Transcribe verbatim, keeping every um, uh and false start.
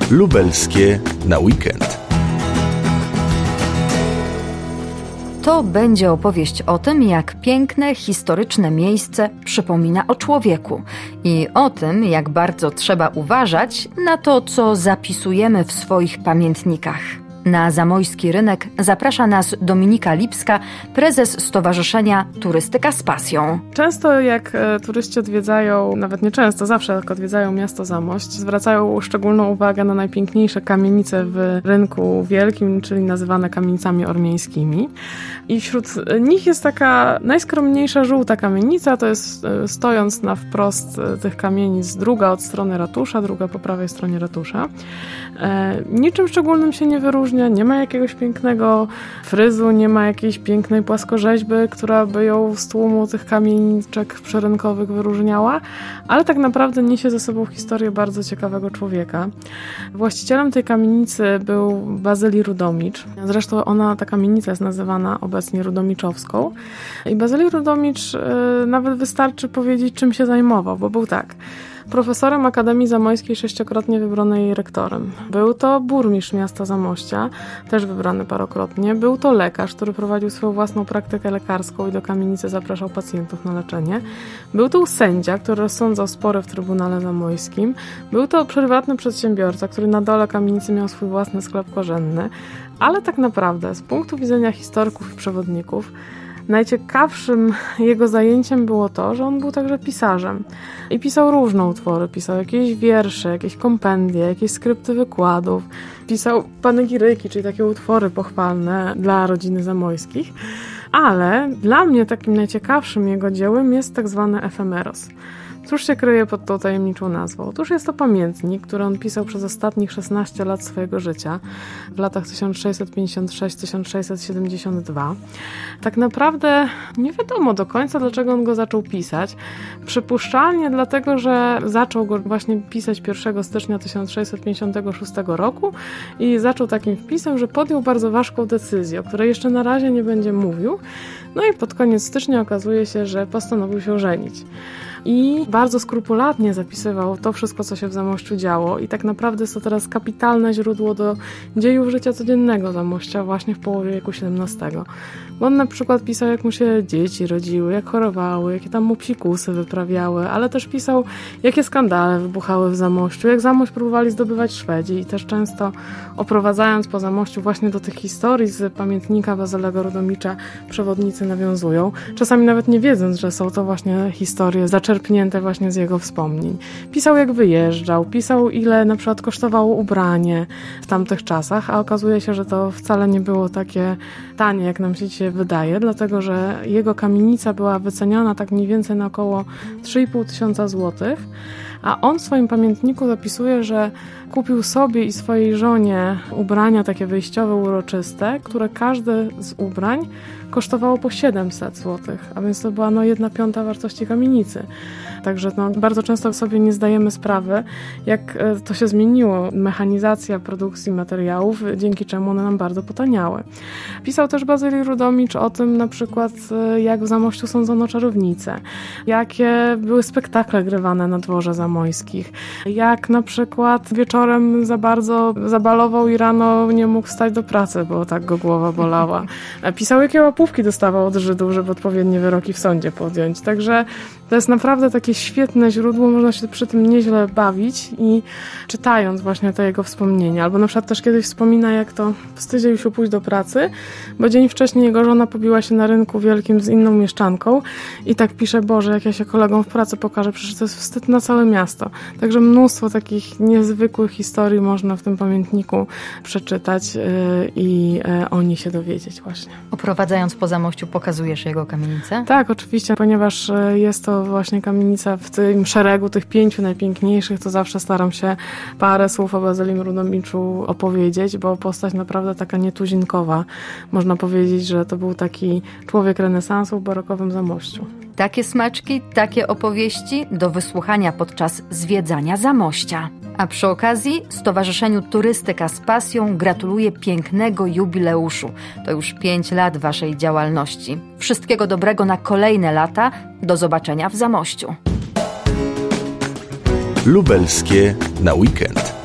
Lubelskie na weekend. To będzie opowieść o tym, jak piękne, historyczne miejsce przypomina o człowieku i o tym, jak bardzo trzeba uważać na to, co zapisujemy w swoich pamiętnikach. Na Zamojski Rynek zaprasza nas Dominika Lipska, prezes Stowarzyszenia Turystyka z Pasją. Często jak e, turyści odwiedzają, nawet nie często, zawsze jak odwiedzają miasto Zamość, zwracają szczególną uwagę na najpiękniejsze kamienice w Rynku Wielkim, czyli nazywane kamienicami ormiańskimi. I wśród nich jest taka najskromniejsza żółta kamienica, to jest e, stojąc na wprost e, tych kamienic, druga od strony ratusza, druga po prawej stronie ratusza. E, niczym szczególnym się nie wyróżnia. Nie ma jakiegoś pięknego fryzu, nie ma jakiejś pięknej płaskorzeźby, która by ją z tłumu tych kamieniczek przyrynkowych wyróżniała, ale tak naprawdę niesie ze sobą historię bardzo ciekawego człowieka. Właścicielem tej kamienicy był Bazylii Rudomicz. Zresztą ona, ta kamienica jest nazywana obecnie Rudomiczowską. I Bazylii Rudomicz yy, nawet wystarczy powiedzieć, czym się zajmował, bo był tak. Profesorem Akademii Zamojskiej, sześciokrotnie wybrany jej rektorem. Był to burmistrz miasta Zamościa, też wybrany parokrotnie. Był to lekarz, który prowadził swoją własną praktykę lekarską i do kamienicy zapraszał pacjentów na leczenie. Był to sędzia, który rozsądzał spory w Trybunale Zamojskim. Był to prywatny przedsiębiorca, który na dole kamienicy miał swój własny sklep korzenny. Ale tak naprawdę z punktu widzenia historyków i przewodników najciekawszym jego zajęciem było to, że on był także pisarzem. I pisał różne utwory. Pisał jakieś wiersze, jakieś kompendie, jakieś skrypty wykładów. Pisał panegiryki, czyli takie utwory pochwalne dla rodziny Zamojskich. Ale dla mnie takim najciekawszym jego dziełem jest tak zwany efemeros. Cóż się kryje pod tą tajemniczą nazwą? Otóż jest to pamiętnik, który on pisał przez ostatnich szesnaście lat swojego życia, w latach tysiąc sześćset pięćdziesiąt sześć do tysiąc sześćset siedemdziesiąt dwa. Tak naprawdę nie wiadomo do końca, dlaczego on go zaczął pisać. Przypuszczalnie dlatego, że zaczął go właśnie pisać pierwszego stycznia tysiąc sześćset pięćdziesiątego szóstego roku i zaczął takim wpisem, że podjął bardzo ważką decyzję, o której jeszcze na razie nie będzie mówił. No i pod koniec stycznia okazuje się, że postanowił się żenić. I bardzo skrupulatnie zapisywał to wszystko, co się w Zamościu działo. I tak naprawdę jest to teraz kapitalne źródło do dziejów życia codziennego Zamościa właśnie w połowie wieku siedemnastego. Bo on na przykład pisał, jak mu się dzieci rodziły, jak chorowały, jakie tam mu psikusy wyprawiały, ale też pisał, jakie skandale wybuchały w Zamościu, jak Zamość próbowali zdobywać Szwedzi i też często oprowadzając po Zamościu właśnie do tych historii z pamiętnika Bazylego Rudomicza przewodnicy nawiązują, czasami nawet nie wiedząc, że są to właśnie historie zaczerpnięte właśnie z jego wspomnień. Pisał, jak wyjeżdżał, pisał, ile na przykład kosztowało ubranie w tamtych czasach, a okazuje się, że to wcale nie było takie tanie, jak nam się dzisiaj wydaje, dlatego że jego kamienica była wyceniana tak mniej więcej na około trzy i pół tysiąca złotych, a on w swoim pamiętniku zapisuje, że kupił sobie i swojej żonie ubrania takie wyjściowe, uroczyste, które każde z ubrań kosztowało po siedemset złotych, a więc to była no jedna piąta wartości kamienicy. Także no, bardzo często sobie nie zdajemy sprawy, jak to się zmieniło, mechanizacja produkcji materiałów, dzięki czemu one nam bardzo potaniały. Pisał też Bazylii Rudomicz o tym na przykład, jak w Zamościu sądzono czarownice, jakie były spektakle grywane na dworze zamojskich, jak na przykład wieczorem za bardzo zabalował i rano nie mógł wstać do pracy, bo tak go głowa bolała. Pisał, jakie łapówki dostawał od Żydów, żeby odpowiednie wyroki w sądzie podjąć. Także to jest naprawdę takie świetne źródło, można się przy tym nieźle bawić i czytając właśnie te jego wspomnienia. Albo na przykład też kiedyś wspomina, jak to wstydził się pójść do pracy, bo dzień wcześniej jego żona pobiła się na Rynku Wielkim z inną mieszczanką i tak pisze, Boże, jak ja się kolegom w pracy pokażę, przecież to jest wstyd na całe miasto. Także mnóstwo takich niezwykłych historii można w tym pamiętniku przeczytać yy, i yy, o nich się dowiedzieć właśnie. Oprowadzając po Zamościu pokazujesz jego kamienicę? Tak, oczywiście, ponieważ jest to właśnie kamienica w tym szeregu tych pięciu najpiękniejszych, to zawsze staram się parę słów o Bazylii Rudomiczu opowiedzieć, bo postać naprawdę taka nietuzinkowa. Można powiedzieć, że to był taki człowiek renesansu w barokowym Zamościu. Takie smaczki, takie opowieści do wysłuchania podczas zwiedzania Zamościa. A przy okazji Stowarzyszeniu Turystyka z Pasją gratuluję pięknego jubileuszu. To już pięć lat waszej działalności. Wszystkiego dobrego na kolejne lata. Do zobaczenia w Zamościu. Lubelskie na weekend.